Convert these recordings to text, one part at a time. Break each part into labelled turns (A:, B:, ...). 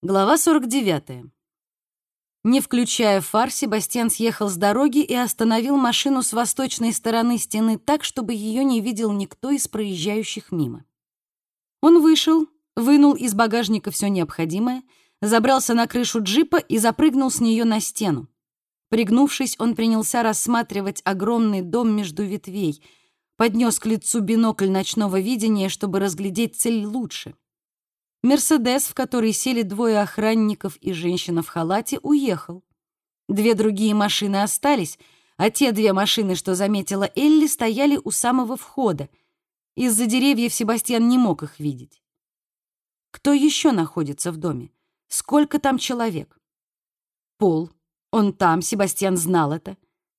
A: Глава 49. Не включая фар, Себастьян съехал с дороги и остановил машину с восточной стороны стены так, чтобы ее не видел никто из проезжающих мимо. Он вышел, вынул из багажника все необходимое, забрался на крышу джипа и запрыгнул с нее на стену. Пригнувшись, он принялся рассматривать огромный дом между ветвей, поднес к лицу бинокль ночного видения, чтобы разглядеть цель лучше. «Мерседес», в который сели двое охранников и женщина в халате, уехал. Две другие машины остались, а те две машины, что заметила Элли, стояли у самого входа. Из-за деревьев Себастьян не мог их видеть. Кто еще находится в доме? Сколько там человек? Пол. Он там, Себастьян знал это.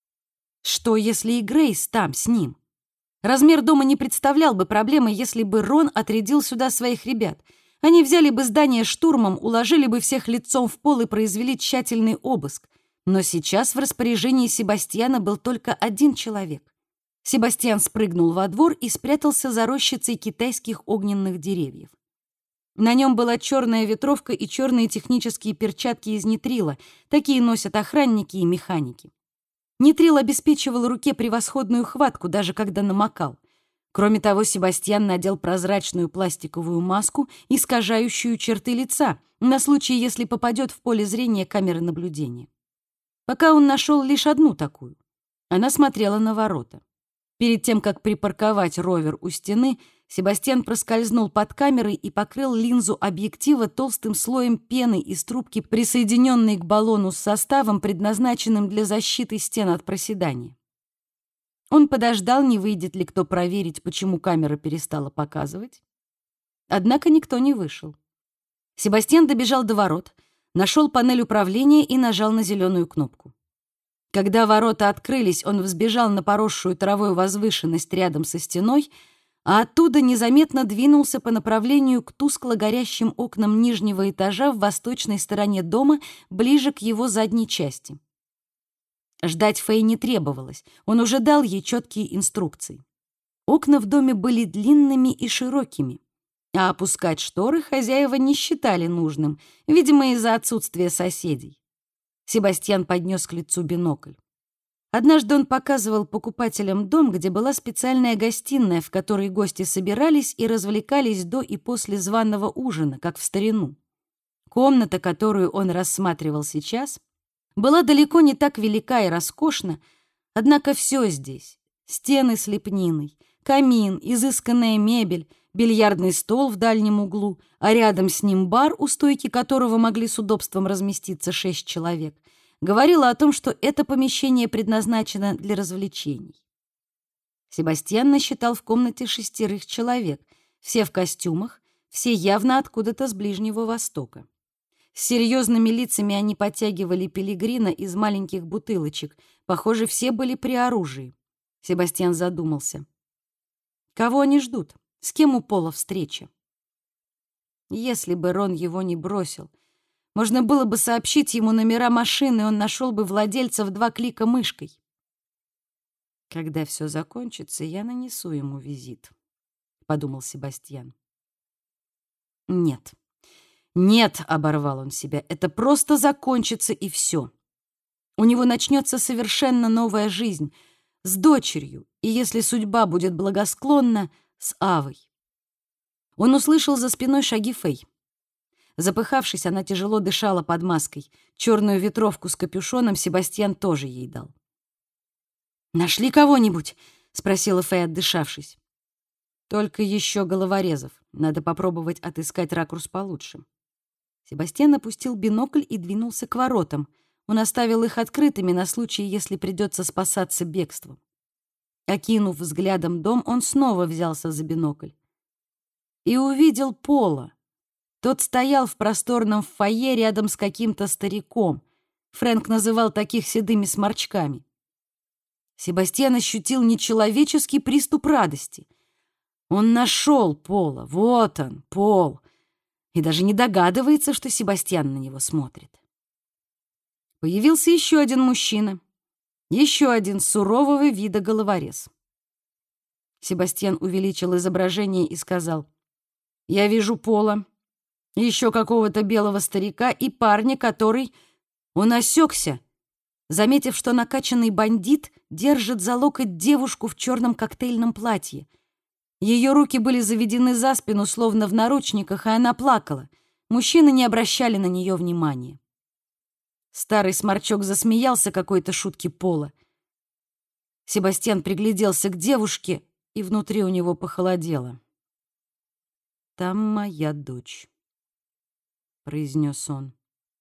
A: Что, если и Грейс там, с ним? Размер дома не представлял бы проблемы, если бы Рон отрядил сюда своих ребят. Они взяли бы здание штурмом, уложили бы всех лицом в пол и произвели тщательный обыск. Но сейчас в распоряжении Себастьяна был только один человек. Себастьян спрыгнул во двор и спрятался за рощицей китайских огненных деревьев. На нем была черная ветровка и черные технические перчатки из нитрила. Такие носят охранники и механики. Нитрил обеспечивал руке превосходную хватку, даже когда намокал. Кроме того, Себастьян надел прозрачную пластиковую маску, искажающую черты лица, на случай, если попадет в поле зрения камеры наблюдения. Пока он нашел лишь одну такую. Она смотрела на ворота. Перед тем, как припарковать ровер у стены, Себастьян проскользнул под камерой и покрыл линзу объектива толстым слоем пены из трубки, присоединенной к баллону с составом, предназначенным для защиты стен от проседания. Он подождал, не выйдет ли кто проверить, почему камера перестала показывать. Однако никто не вышел. Себастьян добежал до ворот, нашел панель управления и нажал на зеленую кнопку. Когда ворота открылись, он взбежал на поросшую травой возвышенность рядом со стеной, а оттуда незаметно двинулся по направлению к тускло горящим окнам нижнего этажа в восточной стороне дома, ближе к его задней части. Ждать Фэй не требовалось, он уже дал ей четкие инструкции. Окна в доме были длинными и широкими, а опускать шторы хозяева не считали нужным, видимо, из-за отсутствия соседей. Себастьян поднес к лицу бинокль. Однажды он показывал покупателям дом, где была специальная гостиная, в которой гости собирались и развлекались до и после званого ужина, как в старину. Комната, которую он рассматривал сейчас, была далеко не так велика и роскошна, однако все здесь — стены с лепниной, камин, изысканная мебель, бильярдный стол в дальнем углу, а рядом с ним бар, у стойки которого могли с удобством разместиться 6 человек, говорило о том, что это помещение предназначено для развлечений. Себастьян насчитал в комнате 6 человек, все в костюмах, все явно откуда-то с Ближнего Востока. С серьезными лицами они подтягивали пилигрина из маленьких бутылочек. Похоже, все были при оружии. Себастьян задумался. Кого они ждут? С кем у Пола встреча? Если бы Рон его не бросил, можно было бы сообщить ему номера машины, и он нашел бы владельца в 2 клика мышкой. «Когда все закончится, я нанесу ему визит», — подумал Себастьян. «Нет. Нет», — оборвал он себя, — «это просто закончится, и все. У него начнется совершенно новая жизнь с дочерью, и, если судьба будет благосклонна, с Авой». Он услышал за спиной шаги Фэй. Запыхавшись, она тяжело дышала под маской. Черную ветровку с капюшоном Себастьян тоже ей дал. «Нашли кого-нибудь?» — спросила Фэй, отдышавшись. «Только еще головорезов. Надо попробовать отыскать ракурс получше». Себастьян опустил бинокль и двинулся к воротам. Он оставил их открытыми на случай, если придется спасаться бегством. Окинув взглядом дом, он снова взялся за бинокль. И увидел Пола. Тот стоял в просторном фойе рядом с каким-то стариком. Фрэнк называл таких седыми сморчками. Себастьян ощутил нечеловеческий приступ радости. Он нашел Пола. Вот он, Пол. И даже не догадывается, что Себастьян на него смотрит. Появился еще один мужчина. Еще один сурового вида головорез. Себастьян увеличил изображение и сказал: «Я вижу Пола. еще какого-то белого старика и парня, который... Он осекся, заметив, что накачанный бандит держит за локоть девушку в черном коктейльном платье. Ее руки были заведены за спину, словно в наручниках, и она плакала. Мужчины не обращали на нее внимания. Старый сморчок засмеялся какой-то шутке Пола. Себастьян пригляделся к девушке, и внутри у него похолодело. «Там моя дочь», — произнес он.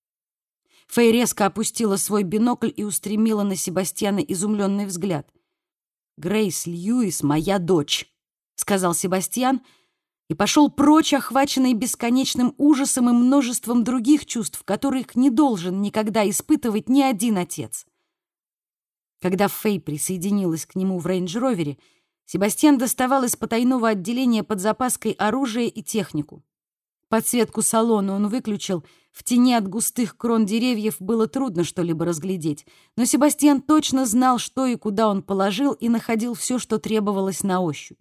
A: Фэй резко опустила свой бинокль и устремила на Себастьяна изумленный взгляд. «Грейс Льюис — моя дочь», — сказал Себастьян, и пошел прочь, охваченный бесконечным ужасом и множеством других чувств, которых не должен никогда испытывать ни один отец. Когда Фэй присоединилась к нему в рейндж-ровере, Себастьян доставал из потайного отделения под запаской оружие и технику. Подсветку салона он выключил. В тени от густых крон деревьев было трудно что-либо разглядеть, но Себастьян точно знал, что и куда он положил, и находил все, что требовалось на ощупь.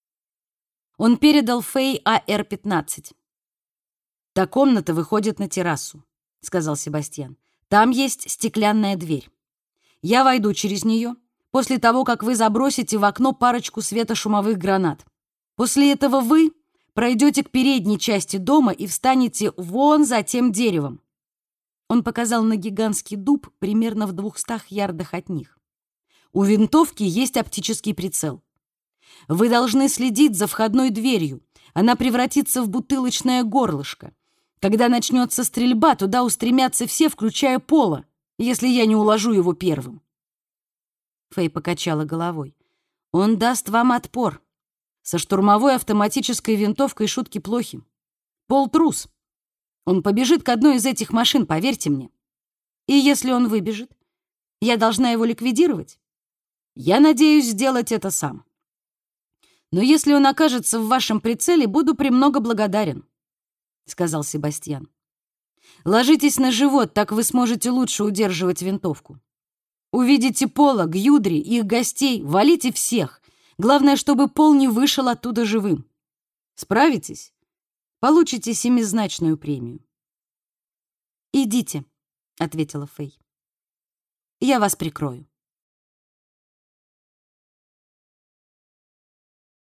A: Он передал Фэй АР-15. «Та комната выходит на террасу», — сказал Себастьян. «Там есть стеклянная дверь. Я войду через нее после того, как вы забросите в окно парочку светошумовых гранат. После этого вы пройдете к передней части дома и встанете вон за тем деревом». Он показал на гигантский дуб примерно в 200 ярдах от них. «У винтовки есть оптический прицел. Вы должны следить за входной дверью. Она превратится в бутылочное горлышко. Когда начнется стрельба, туда устремятся все, включая Пола, если я не уложу его первым». Фэй покачала головой. «Он даст вам отпор. Со штурмовой автоматической винтовкой шутки плохи. Пол трус. Он побежит к одной из этих машин, поверьте мне. И если он выбежит, я должна его ликвидировать. Я надеюсь сделать это сам. Но если он окажется в вашем прицеле, буду премного благодарен», — сказал Себастьян. «Ложитесь на живот, так вы сможете лучше удерживать винтовку. Увидите Пола, Гьюдри, их гостей, валите всех. Главное, чтобы Пол не вышел оттуда живым. Справитесь? Получите 7-значную премию». «Идите», — ответила Фэй. «Я вас прикрою».